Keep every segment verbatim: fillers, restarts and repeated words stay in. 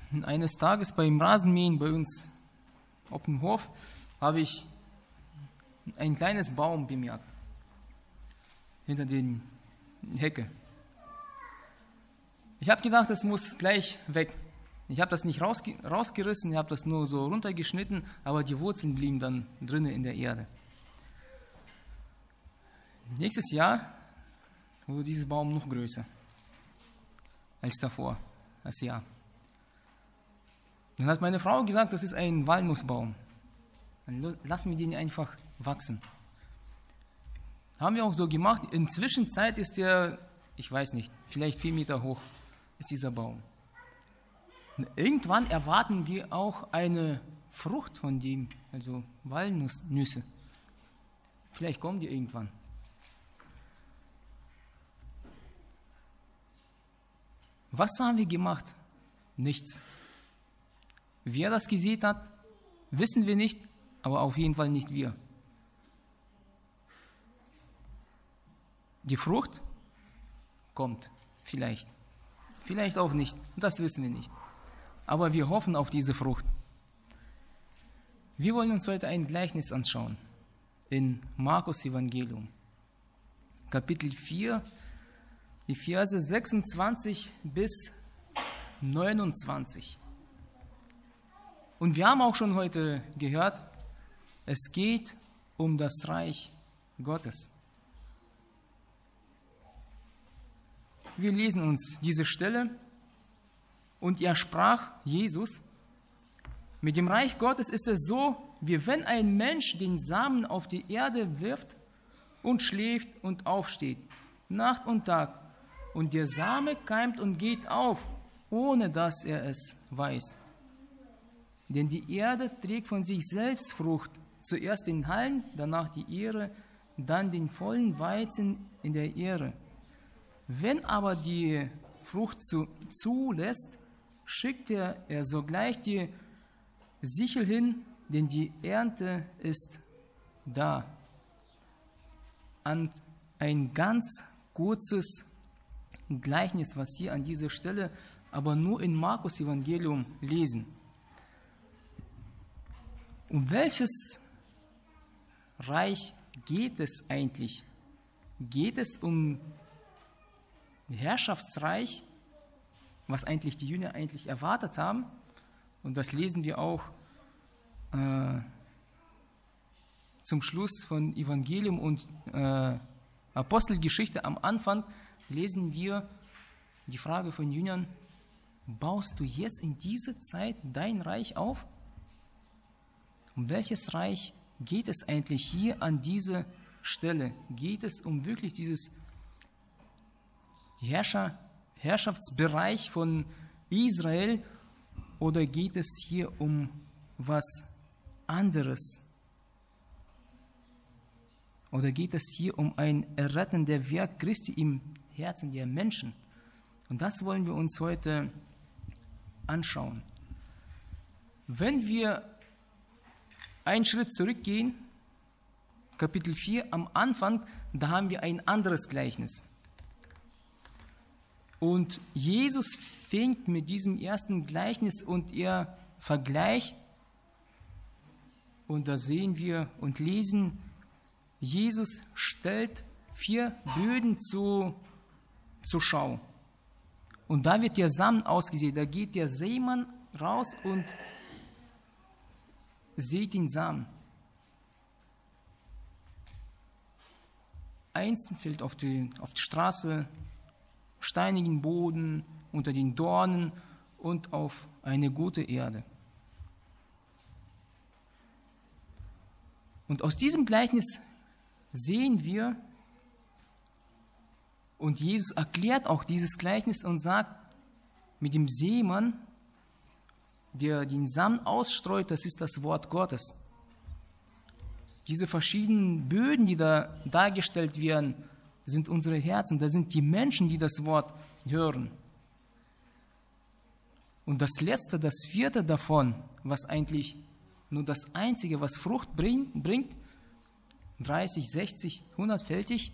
eines Tages beim Rasenmähen bei uns auf dem Hof habe ich ein kleines Baum bemerkt, hinter den Hecke. Ich habe gedacht, das muss gleich weg. Ich habe das nicht rausge rausgerissen, ich habe das nur so runtergeschnitten, aber die Wurzeln blieben dann drinnen in der Erde. Nächstes Jahr wurde dieser Baum noch größer als davor, das Jahr. Dann hat meine Frau gesagt, das ist ein Walnussbaum. Dann lassen wir den einfach wachsen. Haben wir auch so gemacht. Inzwischen Zeit ist der, ich weiß nicht, vielleicht vier Meter hoch ist dieser Baum. Und irgendwann erwarten wir auch eine Frucht von dem, also Walnüsse. Vielleicht kommen die irgendwann. Was haben wir gemacht? Nichts. Wer das gesät hat, wissen wir nicht, aber auf jeden Fall nicht wir. Die Frucht kommt, vielleicht. Vielleicht auch nicht, das wissen wir nicht. Aber wir hoffen auf diese Frucht. Wir wollen uns heute ein Gleichnis anschauen in Markus Evangelium, Kapitel vier, die Verse sechsundzwanzig bis neunundzwanzig. Und wir haben auch schon heute gehört, es geht um das Reich Gottes. Wir lesen uns diese Stelle. Und er sprach, Jesus, mit dem Reich Gottes ist es so, wie wenn ein Mensch den Samen auf die Erde wirft und schläft und aufsteht, Nacht und Tag. Und der Same keimt und geht auf, ohne dass er es weiß. Denn die Erde trägt von sich selbst Frucht, zuerst den Halm, danach die Ähre, dann den vollen Weizen in der Ähre. Wenn aber die Frucht zu, zulässt, schickt er, er sogleich die Sichel hin, denn die Ernte ist da. Und ein ganz kurzes Gleichnis, was hier an dieser Stelle aber nur in Markus Evangelium lesen. Um welches Reich geht es eigentlich? Geht es um Herrschaftsreich, was eigentlich die Jünger eigentlich erwartet haben? Und das lesen wir auch äh, zum Schluss von Evangelium und äh, Apostelgeschichte. Am Anfang lesen wir die Frage von Jüngern: Baust du jetzt in dieser Zeit dein Reich auf? Um welches Reich geht es eigentlich hier an dieser Stelle? Geht es um wirklich dieses Herrscher, Herrschaftsbereich von Israel oder geht es hier um was anderes? Oder geht es hier um ein errettendes Werk Christi im Herzen der Menschen? Und das wollen wir uns heute anschauen. Wenn wir einen Schritt zurückgehen, Kapitel vier, am Anfang, da haben wir ein anderes Gleichnis. Und Jesus fängt mit diesem ersten Gleichnis und er vergleicht, und da sehen wir und lesen, Jesus stellt vier Böden zu, zur Schau. Und da wird der Samen ausgesät, da geht der Sämann raus und sät den Samen. Eins fällt auf die, auf die Straße, steinigen Boden, unter den Dornen und auf eine gute Erde. Und aus diesem Gleichnis sehen wir, und Jesus erklärt auch dieses Gleichnis und sagt, mit dem Sämann, der den Samen ausstreut, das ist das Wort Gottes. Diese verschiedenen Böden, die da dargestellt werden, sind unsere Herzen, das sind die Menschen, die das Wort hören. Und das letzte, das vierte davon, was eigentlich nur das einzige, was Frucht bringt, dreißig, sechzig, hundertfältig,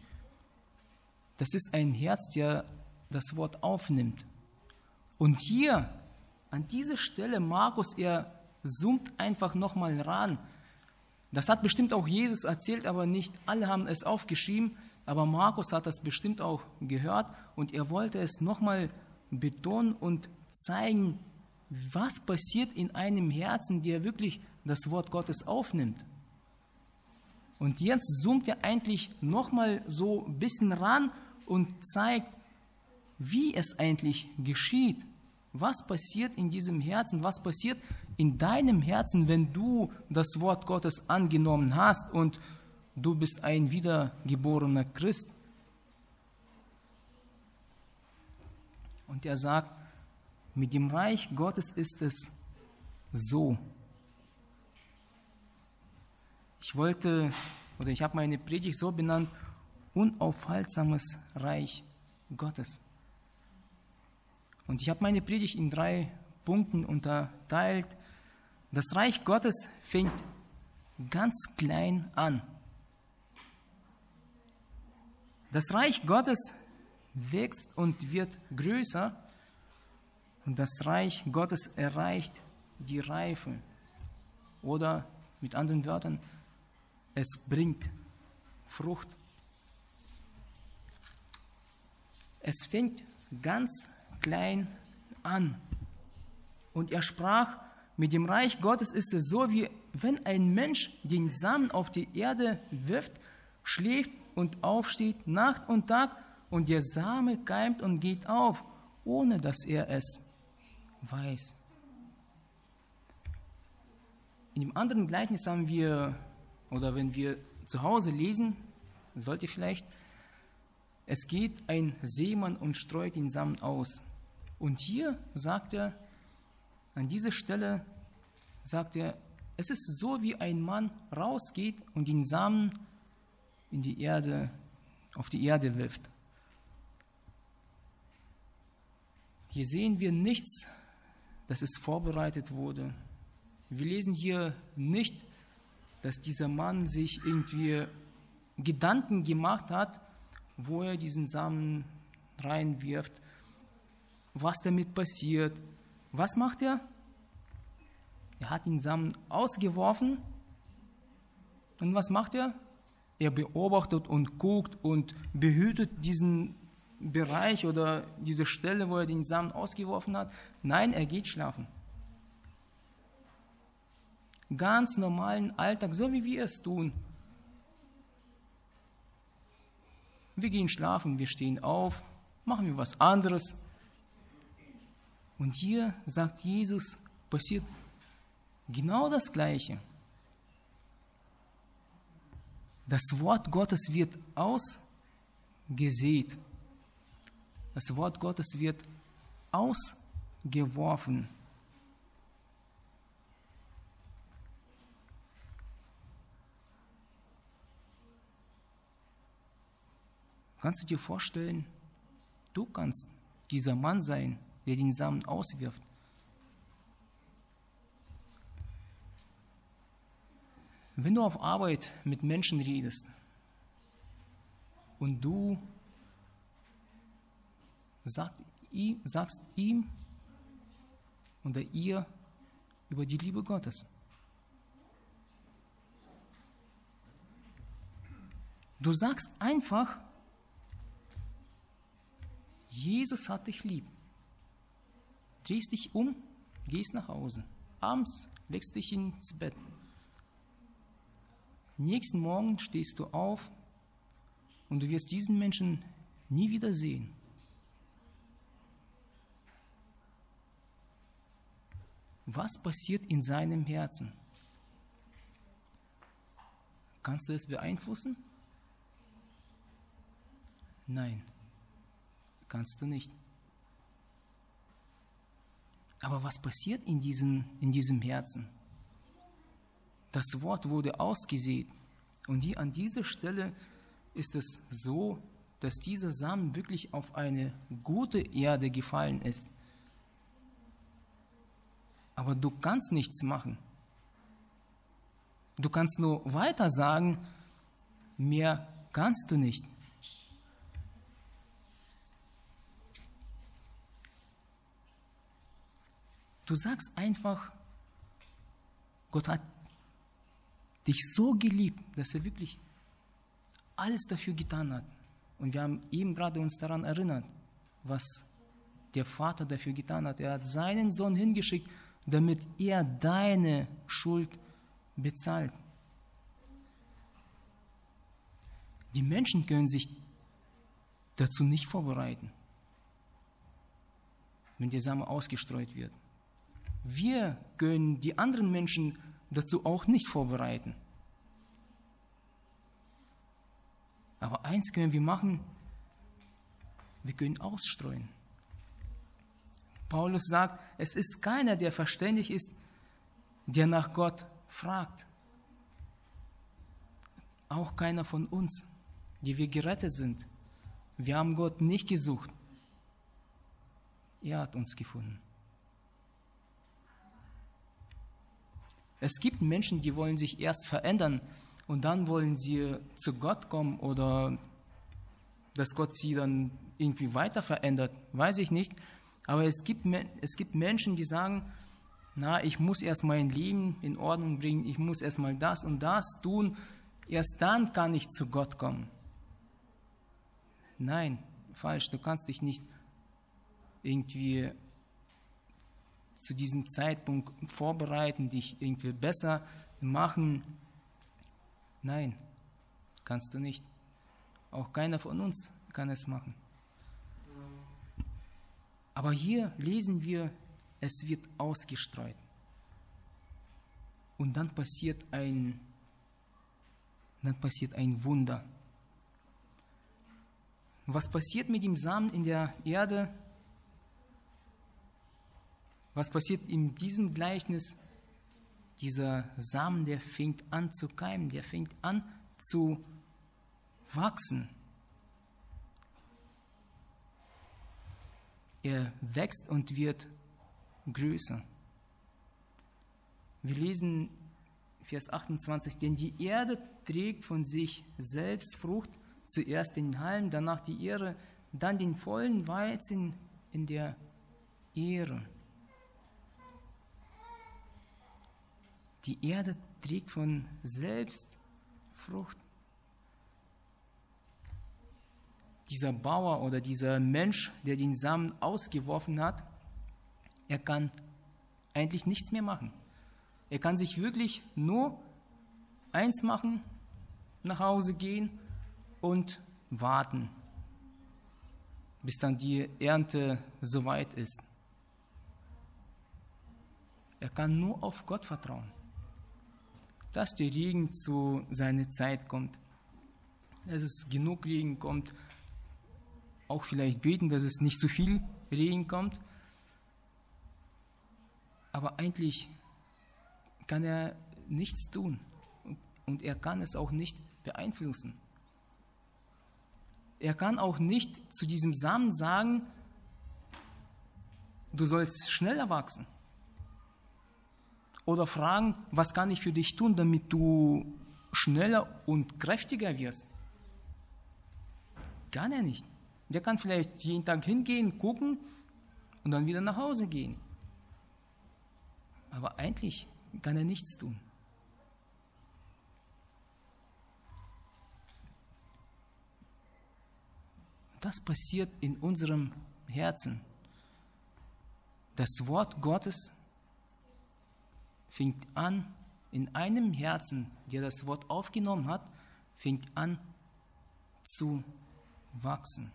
das ist ein Herz, der das Wort aufnimmt. Und hier an dieser Stelle, Markus, er zoomt einfach nochmal ran. Das hat bestimmt auch Jesus erzählt, aber nicht alle haben es aufgeschrieben. Aber Markus hat das bestimmt auch gehört und er wollte es nochmal betonen und zeigen, was passiert in einem Herzen, der wirklich das Wort Gottes aufnimmt. Und jetzt zoomt er eigentlich nochmal so ein bisschen ran und zeigt, wie es eigentlich geschieht. Was passiert in diesem Herzen? Was passiert in deinem Herzen, wenn du das Wort Gottes angenommen hast und du bist ein wiedergeborener Christ? Und er sagt, mit dem Reich Gottes ist es so. Ich wollte, oder ich habe meine Predigt so benannt, unaufhaltsames Reich Gottes. Und ich habe meine Predigt in drei Punkten unterteilt. Das Reich Gottes fängt ganz klein an. Das Reich Gottes wächst und wird größer und das Reich Gottes erreicht die Reife. Oder mit anderen Wörtern, es bringt Frucht. Es fängt ganz klein an. Und er sprach, mit dem Reich Gottes ist es so, wie wenn ein Mensch den Samen auf die Erde wirft, schläft und aufsteht Nacht und Tag und der Same keimt und geht auf, ohne dass er es weiß. In dem anderen Gleichnis haben wir, oder wenn wir zu Hause lesen, sollte vielleicht, es geht ein Seemann und streut den Samen aus. Und hier sagt er, an dieser Stelle sagt er, es ist so, wie ein Mann rausgeht und den Samen in die Erde, auf die Erde wirft. Hier sehen wir nichts, dass es vorbereitet wurde. Wir lesen hier nicht, dass dieser Mann sich irgendwie Gedanken gemacht hat, wo er diesen Samen reinwirft, was damit passiert. Was macht er? Er hat den Samen ausgeworfen und was macht er? Er beobachtet und guckt und behütet diesen Bereich oder diese Stelle, wo er den Samen ausgeworfen hat. Nein, er geht schlafen. Ganz normalen Alltag, so wie wir es tun. Wir gehen schlafen, wir stehen auf, machen wir was anderes. Und hier sagt Jesus, passiert genau das Gleiche. Das Wort Gottes wird ausgesät. Das Wort Gottes wird ausgeworfen. Kannst du dir vorstellen, du kannst dieser Mann sein, der den Samen auswirft. Wenn du auf Arbeit mit Menschen redest und du sagst ihm, sagst ihm oder ihr über die Liebe Gottes. Du sagst einfach, Jesus hat dich lieb. Drehst dich um, gehst nach Hause. Abends legst dich ins Bett. Nächsten Morgen stehst du auf und du wirst diesen Menschen nie wieder sehen. Was passiert in seinem Herzen? Kannst du es beeinflussen? Nein, kannst du nicht. Aber was passiert in diesem, in diesem Herzen? Das Wort wurde ausgesät und hier an dieser Stelle ist es so, dass dieser Samen wirklich auf eine gute Erde gefallen ist. Aber du kannst nichts machen. Du kannst nur weiter sagen, mehr kannst du nicht. Du sagst einfach, Gott hat dich so geliebt, dass er wirklich alles dafür getan hat. Und wir haben eben gerade uns daran erinnert, was der Vater dafür getan hat. Er hat seinen Sohn hingeschickt, damit er deine Schuld bezahlt. Die Menschen können sich dazu nicht vorbereiten, wenn der Same ausgestreut wird. Wir können die anderen Menschen dazu auch nicht vorbereiten. Aber eins können wir machen, wir können ausstreuen. Paulus sagt, es ist keiner, der verständig ist, der nach Gott fragt. Auch keiner von uns, die wir gerettet sind. Wir haben Gott nicht gesucht. Er hat uns gefunden. Es gibt Menschen, die wollen sich erst verändern und dann wollen sie zu Gott kommen oder dass Gott sie dann irgendwie weiter verändert, weiß ich nicht. Aber es gibt, es gibt Menschen, die sagen, na, ich muss erst mein Leben in Ordnung bringen, ich muss erst mal das und das tun, erst dann kann ich zu Gott kommen. Nein, falsch, du kannst dich nicht irgendwie zu diesem Zeitpunkt vorbereiten, dich irgendwie besser machen. Nein, kannst du nicht. Auch keiner von uns kann es machen. Aber hier lesen wir, es wird ausgestreut. Und dann passiert ein, dann passiert ein Wunder. Was passiert mit dem Samen in der Erde? Was passiert in diesem Gleichnis? Dieser Samen, der fängt an zu keimen, der fängt an zu wachsen. Er wächst und wird größer. Wir lesen Vers achtundzwanzig, denn die Erde trägt von sich selbst Frucht, zuerst den Halm, danach die Ähre, dann den vollen Weizen in der Ähre. Die Erde trägt von selbst Frucht. Dieser Bauer oder dieser Mensch, der den Samen ausgeworfen hat, er kann eigentlich nichts mehr machen. Er kann sich wirklich nur eins machen, nach Hause gehen und warten, bis dann die Ernte soweit ist. Er kann nur auf Gott vertrauen, dass der Regen zu seiner Zeit kommt, dass es genug Regen kommt, auch vielleicht beten, dass es nicht zu viel Regen kommt. Aber eigentlich kann er nichts tun und er kann es auch nicht beeinflussen. Er kann auch nicht zu diesem Samen sagen, du sollst schneller wachsen. Oder fragen, was kann ich für dich tun, damit du schneller und kräftiger wirst. Kann er nicht. Der kann vielleicht jeden Tag hingehen, gucken und dann wieder nach Hause gehen. Aber eigentlich kann er nichts tun. Das passiert in unserem Herzen. Das Wort Gottes fängt an, in einem Herzen, der das Wort aufgenommen hat, fängt an zu wachsen.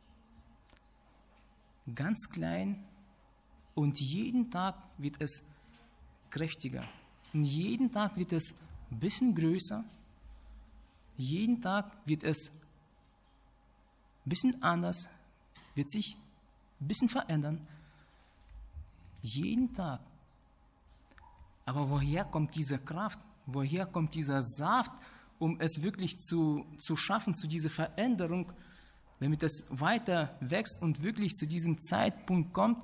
Ganz klein und jeden Tag wird es kräftiger. Und jeden Tag wird es ein bisschen größer. Jeden Tag wird es ein bisschen anders, wird sich ein bisschen verändern. Jeden Tag. Aber woher kommt diese Kraft? Woher kommt dieser Saft, um es wirklich zu, zu schaffen, zu dieser Veränderung, damit es weiter wächst und wirklich zu diesem Zeitpunkt kommt,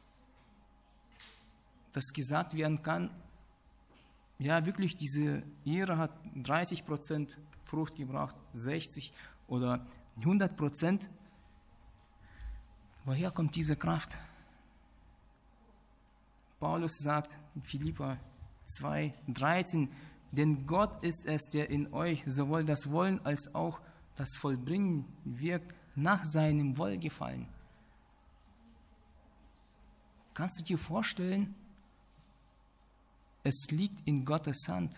dass gesagt werden kann, ja wirklich, diese Ähre hat dreißig Prozent Frucht gebracht, sechzig oder hundert Prozent. Woher kommt diese Kraft? Paulus sagt in Philipper zwei, dreizehn, denn Gott ist es, der in euch sowohl das Wollen als auch das Vollbringen wirkt nach seinem Wohlgefallen. Kannst du dir vorstellen, es liegt in Gottes Hand,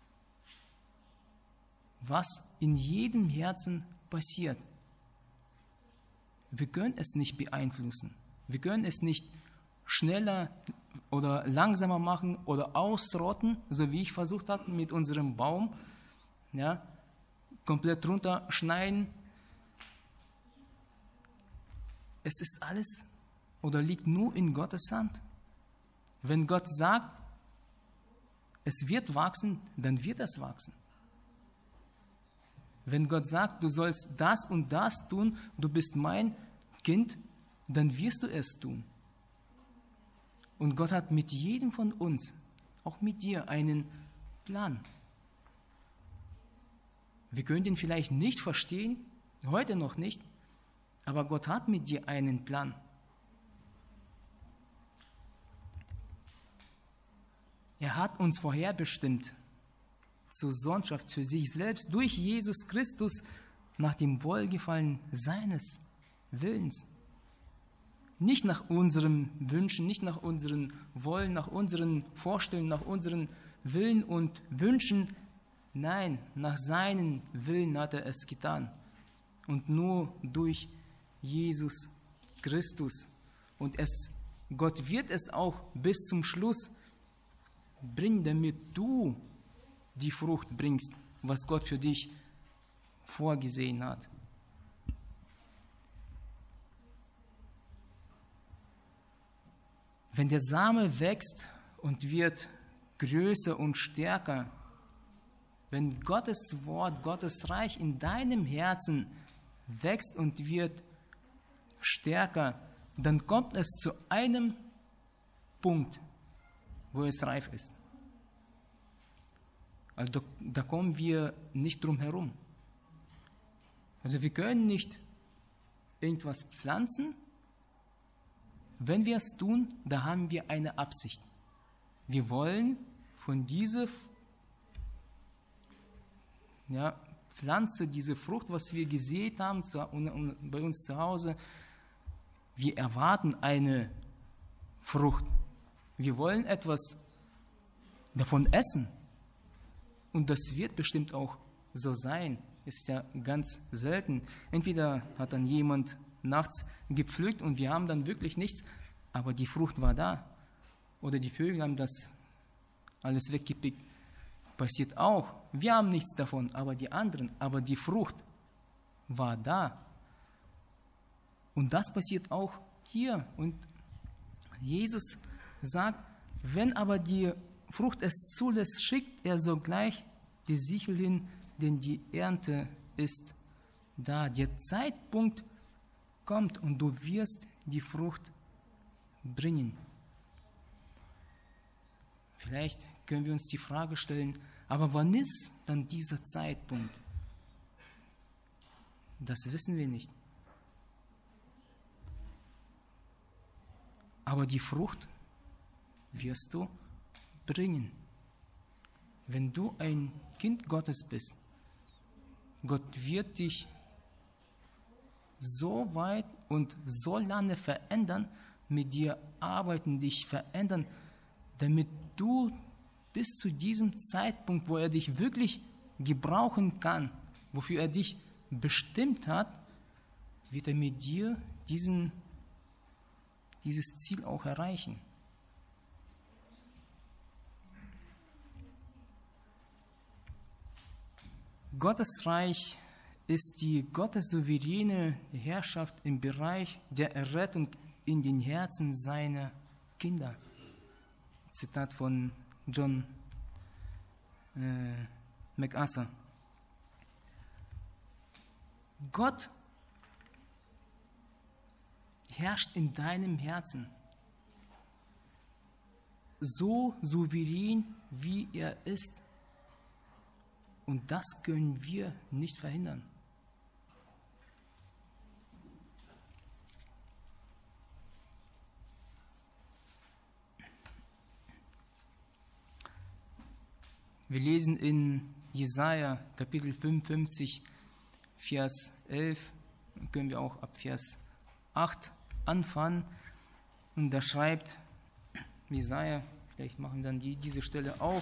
was in jedem Herzen passiert. Wir können es nicht beeinflussen. Wir können es nicht schneller oder langsamer machen oder ausrotten, so wie ich versucht habe mit unserem Baum, ja, komplett runterschneiden. Es ist alles oder liegt nur in Gottes Hand. Wenn Gott sagt, es wird wachsen, dann wird es wachsen. Wenn Gott sagt, du sollst das und das tun, du bist mein Kind, dann wirst du es tun. Und Gott hat mit jedem von uns, auch mit dir, einen Plan. Wir können ihn vielleicht nicht verstehen, heute noch nicht, aber Gott hat mit dir einen Plan. Er hat uns vorherbestimmt zur Sohnschaft für sich selbst durch Jesus Christus nach dem Wohlgefallen seines Willens. Nicht nach unseren Wünschen, nicht nach unseren Wollen, nach unseren Vorstellungen, nach unseren Willen und Wünschen. Nein, nach seinem Willen hat er es getan. Und nur durch Jesus Christus. Und es, Gott wird es auch bis zum Schluss bringen, damit du die Frucht bringst, was Gott für dich vorgesehen hat. Wenn der Same wächst und wird größer und stärker, wenn Gottes Wort, Gottes Reich in deinem Herzen wächst und wird stärker, dann kommt es zu einem Punkt, wo es reif ist. Also da, da kommen wir nicht drum herum. Also wir können nicht irgendwas pflanzen. Wenn wir es tun, da haben wir eine Absicht. Wir wollen von dieser ja, Pflanze, diese Frucht, was wir gesät haben zu, und, und bei uns zu Hause, wir erwarten eine Frucht. Wir wollen etwas davon essen. Und das wird bestimmt auch so sein. Ist ja ganz selten. Entweder hat dann jemand nachts gepflückt und wir haben dann wirklich nichts, aber die Frucht war da. Oder die Vögel haben das alles weggepickt. Passiert auch. Wir haben nichts davon, aber die anderen, aber die Frucht war da. Und das passiert auch hier. Und Jesus sagt, wenn aber die Frucht es zulässt, schickt er sogleich die Sichel hin, denn die Ernte ist da. Der Zeitpunkt kommt und du wirst die Frucht bringen. Vielleicht können wir uns die Frage stellen, aber wann ist dann dieser Zeitpunkt? Das wissen wir nicht. Aber die Frucht wirst du bringen. Wenn du ein Kind Gottes bist, Gott wird dich so weit und so lange verändern, mit dir arbeiten, dich verändern, damit du bis zu diesem Zeitpunkt, wo er dich wirklich gebrauchen kann, wofür er dich bestimmt hat, wird er mit dir diesen, dieses Ziel auch erreichen. Gottes Reich ist die gottessouveräne Herrschaft im Bereich der Errettung in den Herzen seiner Kinder. Zitat von John äh, MacArthur. Gott herrscht in deinem Herzen so souverän, wie er ist. Und das können wir nicht verhindern. Wir lesen in Jesaja Kapitel fünfundfünfzig, Vers elf, dann können wir auch ab Vers acht anfangen. Und da schreibt Jesaja, vielleicht machen dann die diese Stelle auf.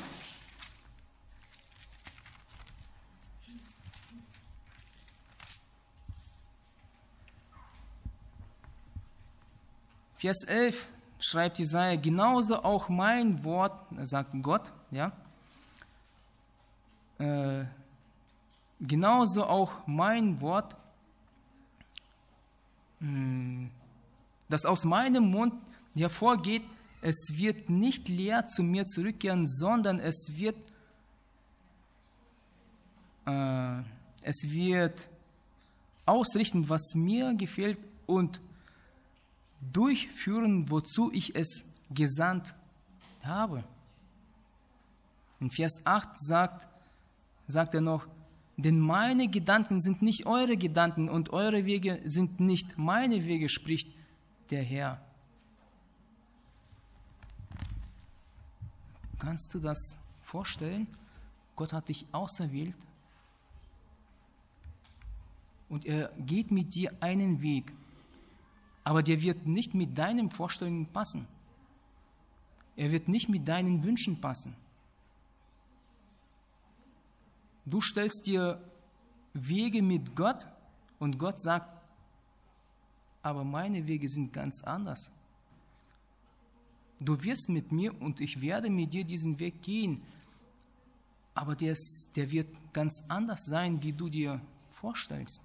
Vers elf schreibt Jesaja, genauso auch mein Wort, sagt Gott, ja, äh, genauso auch mein Wort, mh, das aus meinem Mund hervorgeht, es wird nicht leer zu mir zurückkehren, sondern es wird, äh, es wird ausrichten, was mir gefällt und durchführen, wozu ich es gesandt habe. In Vers acht sagt, sagt er noch, denn meine Gedanken sind nicht eure Gedanken und eure Wege sind nicht meine Wege, spricht der Herr. Kannst du das vorstellen? Gott hat dich auserwählt und er geht mit dir einen Weg. Aber der wird nicht mit deinen Vorstellungen passen. Er wird nicht mit deinen Wünschen passen. Du stellst dir Wege mit Gott und Gott sagt, aber meine Wege sind ganz anders. Du wirst mit mir und ich werde mit dir diesen Weg gehen, aber der, ist, der wird ganz anders sein, wie du dir vorstellst.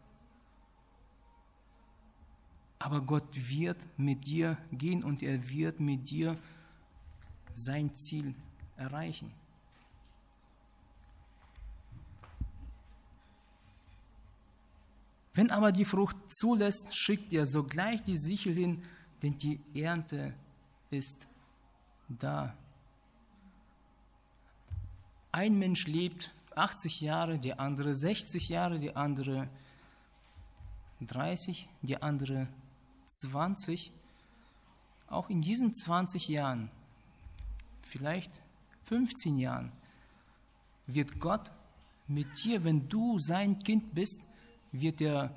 Aber Gott wird mit dir gehen und er wird mit dir sein Ziel erreichen. Wenn aber die Frucht zulässt, schickt er sogleich die Sichel hin, denn die Ernte ist da. Ein Mensch lebt achtzig Jahre, der andere sechzig Jahre, der andere dreißig, der andere zwanzig. Auch in diesen zwanzig Jahren, vielleicht fünfzehn Jahren, wird Gott mit dir, wenn du sein Kind bist, wird er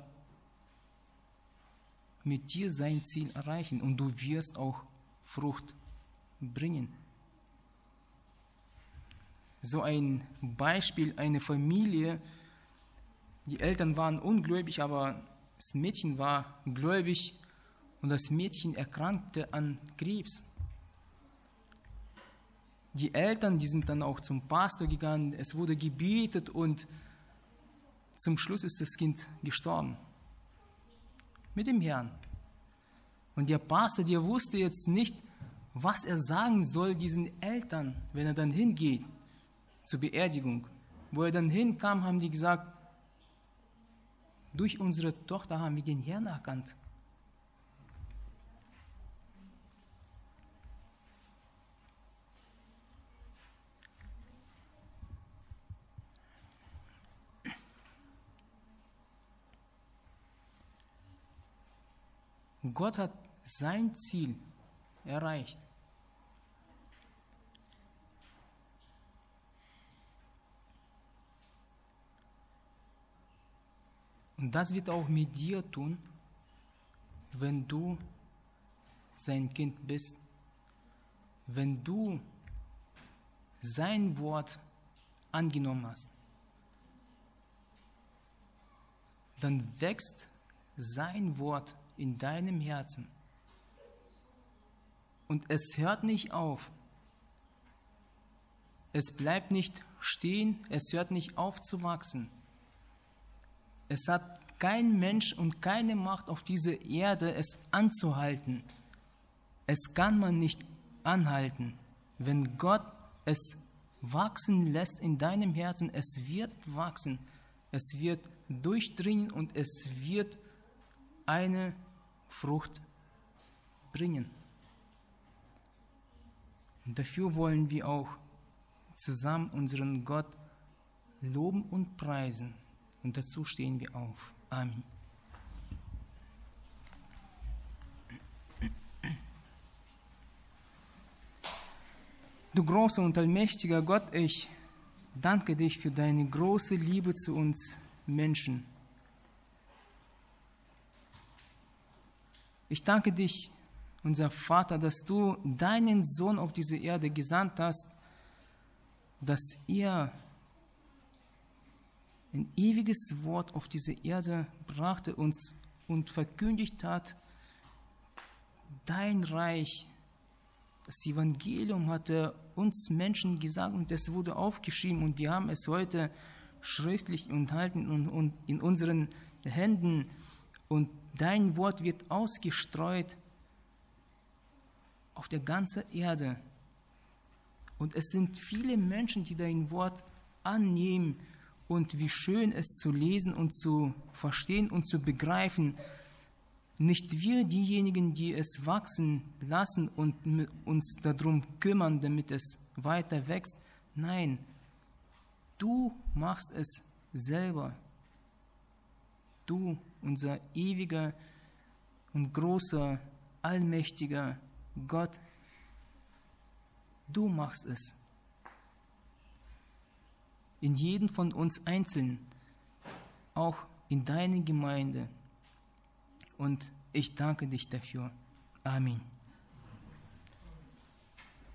mit dir sein Ziel erreichen und du wirst auch Frucht bringen. So ein Beispiel, eine Familie, die Eltern waren ungläubig, aber das Mädchen war gläubig und das Mädchen erkrankte an Krebs. Die Eltern, die sind dann auch zum Pastor gegangen, es wurde gebetet und zum Schluss ist das Kind gestorben. Mit dem Herrn. Und der Pastor, der wusste jetzt nicht, was er sagen soll diesen Eltern, wenn er dann hingeht zur Beerdigung. Wo er dann hinkam, haben die gesagt, durch unsere Tochter haben wir den Herrn erkannt. Gott hat sein Ziel erreicht. Und das wird auch mit dir tun, wenn du sein Kind bist, wenn du sein Wort angenommen hast. Dann wächst sein Wort in deinem Herzen. Und es hört nicht auf. Es bleibt nicht stehen, es hört nicht auf zu wachsen. Es hat kein Mensch und keine Macht auf dieser Erde, es anzuhalten. Es kann man nicht anhalten. Wenn Gott es wachsen lässt in deinem Herzen, es wird wachsen, es wird durchdringen und es wird eine Frucht bringen. Und dafür wollen wir auch zusammen unseren Gott loben und preisen. Und dazu stehen wir auf. Amen. Du großer und allmächtiger Gott, ich danke dich für deine große Liebe zu uns Menschen. Ich danke dich, unser Vater, dass du deinen Sohn auf diese Erde gesandt hast, dass er ein ewiges Wort auf diese Erde brachte uns und verkündigt hat, dein Reich, das Evangelium hat er uns Menschen gesagt und es wurde aufgeschrieben und wir haben es heute schriftlich enthalten und, und in unseren Händen und dein Wort wird ausgestreut auf der ganzen Erde. Und es sind viele Menschen, die dein Wort annehmen und wie schön es zu lesen und zu verstehen und zu begreifen. Nicht wir diejenigen, die es wachsen lassen und uns darum kümmern, damit es weiter wächst. Nein, du machst es selber. Du, unser ewiger und großer, allmächtiger Gott, du machst es. In jedem von uns einzeln, auch in deiner Gemeinde. Und ich danke dich dafür. Amen.